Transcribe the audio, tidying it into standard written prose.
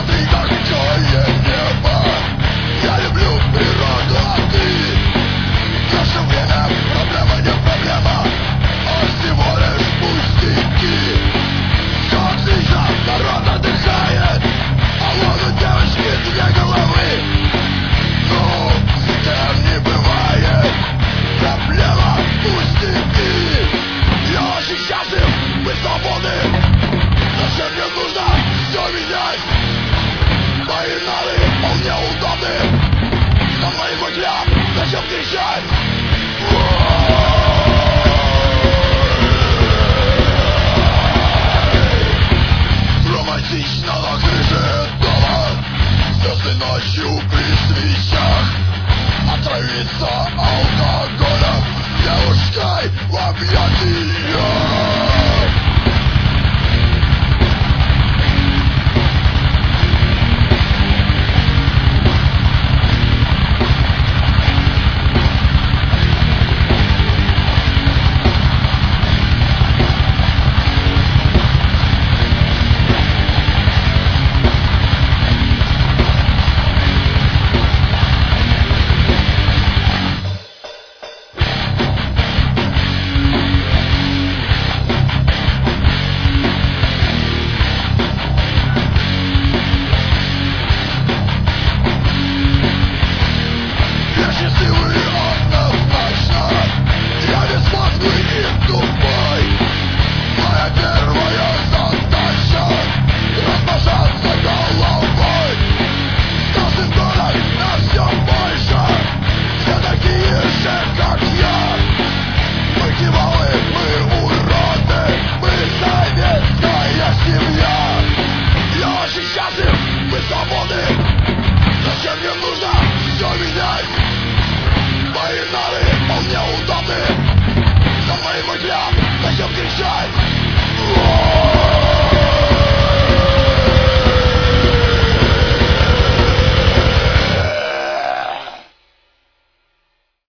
Посмотри, какое небо. Я люблю природу, а ты? В наше время проблема не проблема, а всего лишь пустяки. Как сейчас народ отдыхает, а вон у девочки две головы. Ну, с тем не бывает. Проблема пустяки. Я очень счастлив быть свободным. Зачем мне нужно все менять? Мои нары вполне удобны. На мои хляп, зачем кричать? Романтично на крыше дома, звезды ночью при свечах. Отравиться алкоголем девушкой в объятиях. Зачем мне нужно все менять? Мои нары вполне удобны. На мои хляп, зачем кричать?